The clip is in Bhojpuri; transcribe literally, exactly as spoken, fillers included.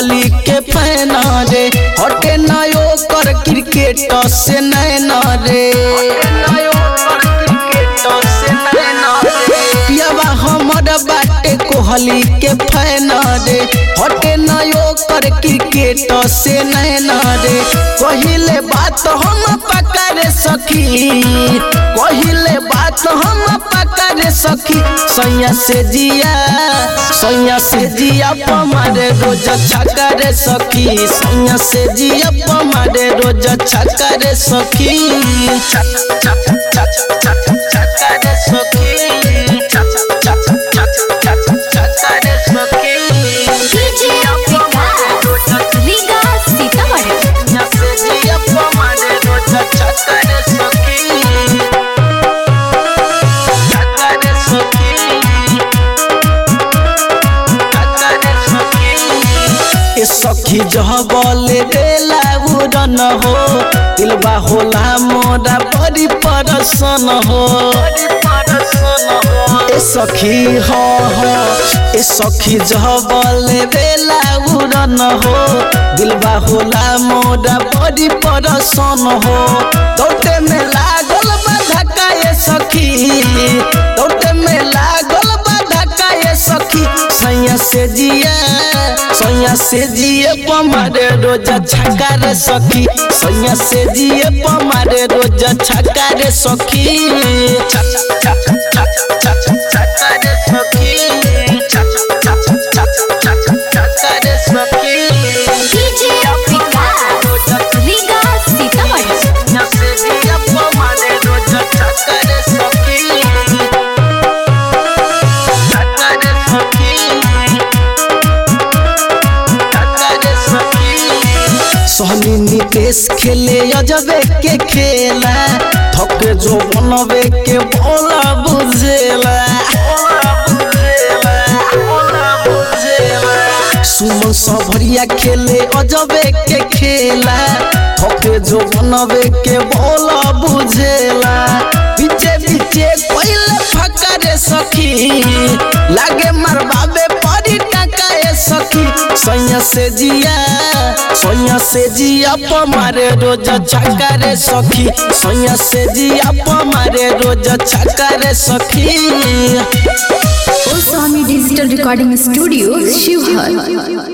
कोहली के फैन रे हटे नयो कर क्रिकेट से नैन रे पियावा हमर बाटे कोहली के फैन रे हटे नयो कर क्रिकेट से नैन रे कहिले बात हम पकड़े सखी कहिले बात हम पकड़े सखी सैया से जिया सैया से जिया पमारे रोज छकरे सखी सैया से जिया पमारे रोज छकरे सखी छकरे सखी छकरे सखी सखी जहबले बेला उड़न हो दिलवा होला मोरा बड़ी परसन हो ए सखी हो हो ए सखी जहबले बेला उड़न हो दिलवा होला मोरा बड़ी परसन हो दौड़े में लागल बा धक्का ए सखी दौड़े में लागल बा धक्का ए सखी सैया से जिया सैया से जिए पमारे रोज छकारे सखी सैया से जिए पमारे रोज छकारे सखी छकारे सखी छकारे सखी सोहनी नितेश खेले अजबे के खेला थके जो बनबे के बोला बुझेला सुमन सबरिया खेले अजबे के खेला थके जो बनबे के बोला बुझेला पीछे पीछे कोइले फकरे सखी लागे मरबाबे परी टका ए सखी सैया से जिया सैया से जिया पमारे रोज छकारे सखी सैया से जिया पमारे रोज छकारे सखी Osami Digital Recording Studio, Shivhar।